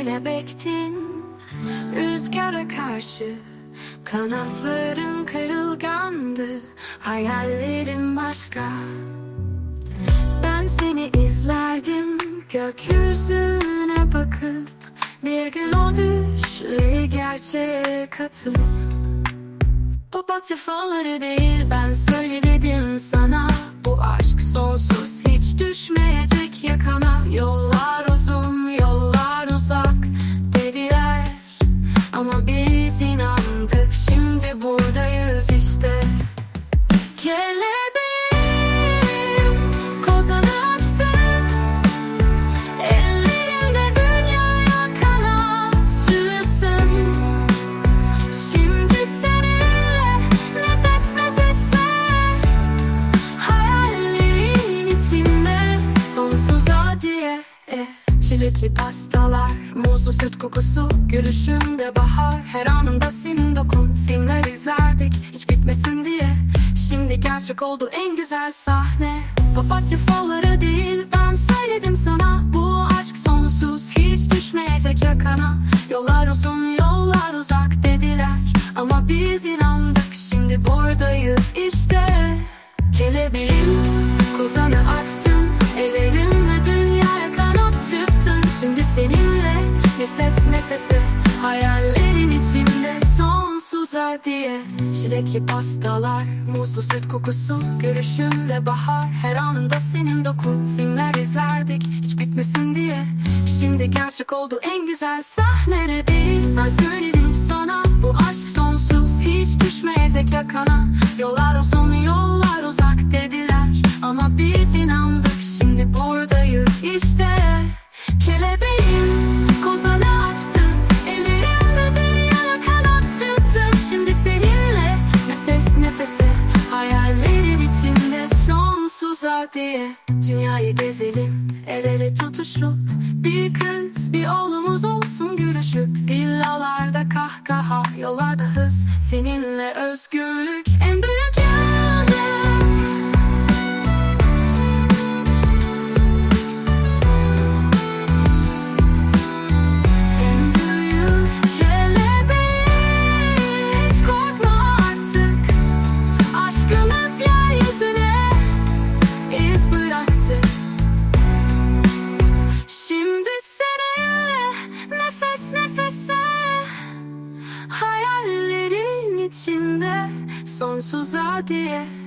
kelebektin, rüzgara karşı kanatların kırılgandı, hayallerin başka. Ben seni izlerdim gökyüzüne bakıp, bir gün o düşleri gerçeğe katıp. Papatya falları değil, ben söyledim sana, bu aşk sonsuz, hiç düşmeyecek yakana. Yollar uzun, yollar uzak dediler, ama biz inandık, şimdi buradayız işte. Kelebeğim, kozanı açtın, ellerinde dünyaya kanat çırptın. Şimdi seninle nefes nefese, hayallerin içinde sonsuza diye. Çilekli pastalar, muzlu süt kokusu, gülüşünde bahar, her anında senin dokun. Filmler izlerdik hiç bitmesin diye, şimdi gerçek oldu en güzel sahne. Papatya falları değil, ben söyledim sana, bu aşk sonsuz, hiç düşmeyecek yakana. Yollar uzun, yollar uzak dediler, ama biz inandık, şimdi buradayız işte. Kelebeğim, kozanı açtın, ellerimle dünyaya kanat çırptın. Şimdi seninle nefes nefese, hayallerin içinde sonsuza diye. Çilekli pastalar, muzlu süt kokusu, görüşümde bahar, her anında senin dokun. Filmler izlerdik hiç bitmesin diye, şimdi gerçek oldu en güzel sahne değil. Ben söyledim sana, bu aşk sonsuz, hiç düşmeyecek yakana. Yollar uzun, yollar uzak dediler, ama biz inandık, şimdi buradayız işte. Kelebeğim, kozanı açtın, ellerimle dünyaya kanat çırptın. Şimdi seninle nefes nefese, hayallerin içinde sonsuza diye. Dünyayı gezelim el ele tutuşup, bir kız bir oğlumuz olsun gülüşüp. Villalarda kahkaha, yollarda hız, seninle özgürlük en büyük yıldız. Sonsuza diye.